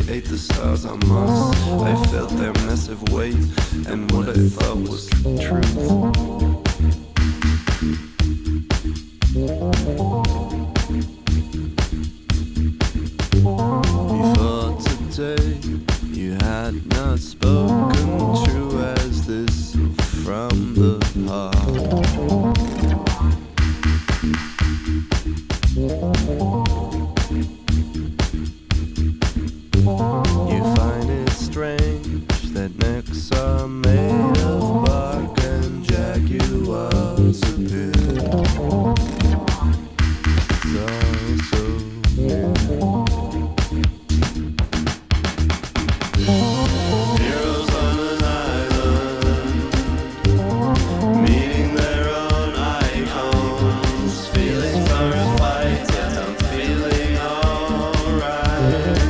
ate the stars on Mars. I felt their massive weight, and what I thought was the truth. Before today, you had not spoken true as this from the heart. You find it strange that necks are made of bark and jaguars appear. It's all so new. Heroes on an island, meeting their own icons, feeling for a fight, yet I'm feeling alright.